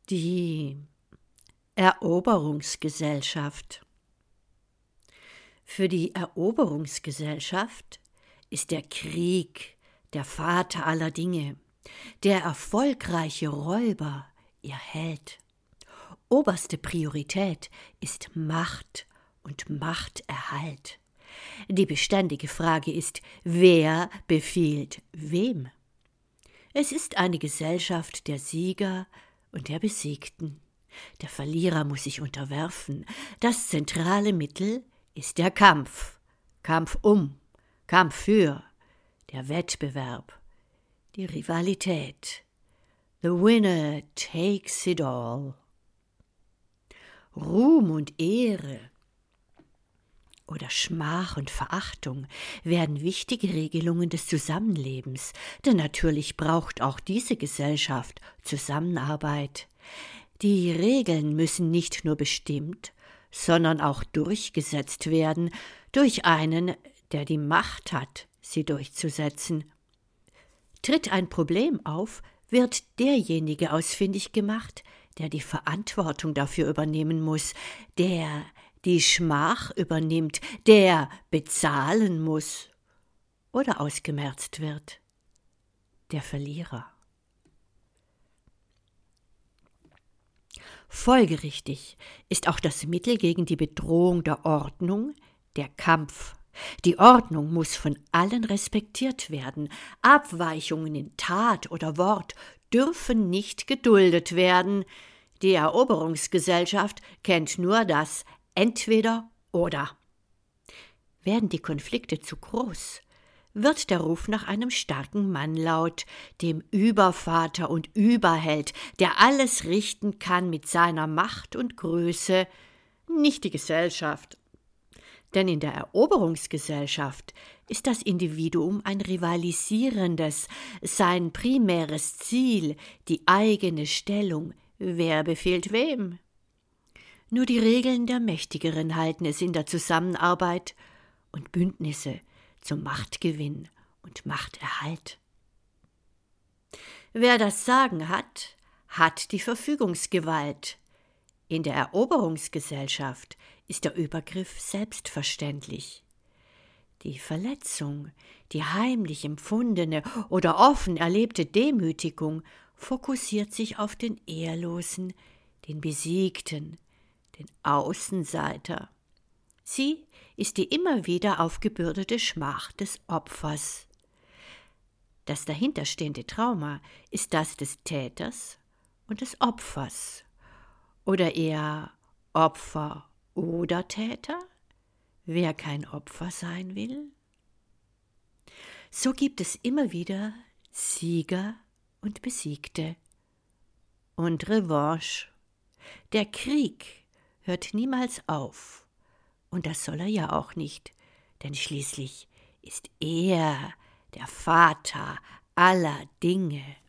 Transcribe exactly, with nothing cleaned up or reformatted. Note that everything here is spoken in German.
Die Eroberungsgesellschaft. Für die Eroberungsgesellschaft ist der Krieg der Vater aller Dinge, der erfolgreiche Räuber ihr Held. Oberste Priorität ist Macht und Machterhalt. Die beständige Frage ist, wer befiehlt wem? Es ist eine Gesellschaft der Sieger und der Besiegten. Der Verlierer muss sich unterwerfen. Das zentrale Mittel ist der Kampf. Kampf um, Kampf für, der Wettbewerb, die Rivalität. The winner takes it all. Ruhm und Ehre oder Schmach und Verachtung werden wichtige Regelungen des Zusammenlebens, denn natürlich braucht auch diese Gesellschaft Zusammenarbeit. Die Regeln müssen nicht nur bestimmt, sondern auch durchgesetzt werden durch einen, der die Macht hat, sie durchzusetzen. Tritt ein Problem auf, wird derjenige ausfindig gemacht, der die Verantwortung dafür übernehmen muss, der die Schmach übernimmt, der bezahlen muss oder ausgemerzt wird, der Verlierer. Folgerichtig ist auch das Mittel gegen die Bedrohung der Ordnung der Kampf. Die Ordnung muss von allen respektiert werden. Abweichungen in Tat oder Wort dürfen nicht geduldet werden. Die Eroberungsgesellschaft kennt nur das Entweder oder. Werden die Konflikte zu groß, wird der Ruf nach einem starken Mann laut, dem Übervater und Überheld, der alles richten kann mit seiner Macht und Größe, nicht die Gesellschaft. Denn in der Eroberungsgesellschaft ist das Individuum ein rivalisierendes, sein primäres Ziel, die eigene Stellung. Wer befiehlt wem? Nur die Regeln der Mächtigeren halten es in der Zusammenarbeit und Bündnisse zum Machtgewinn und Machterhalt. Wer das Sagen hat, hat die Verfügungsgewalt. In der Eroberungsgesellschaft ist der Übergriff selbstverständlich. Die Verletzung, die heimlich empfundene oder offen erlebte Demütigung fokussiert sich auf den Ehrlosen, den Besiegten, den Außenseiter. Sie ist die immer wieder aufgebürdete Schmach des Opfers. Das dahinterstehende Trauma ist das des Täters und des Opfers. Oder eher Opfer oder Täter? Wer kein Opfer sein will? So gibt es immer wieder Sieger und Besiegte. Und Revanche. Der Krieg hört niemals auf. Und das soll er ja auch nicht, denn schließlich ist er der Vater aller Dinge.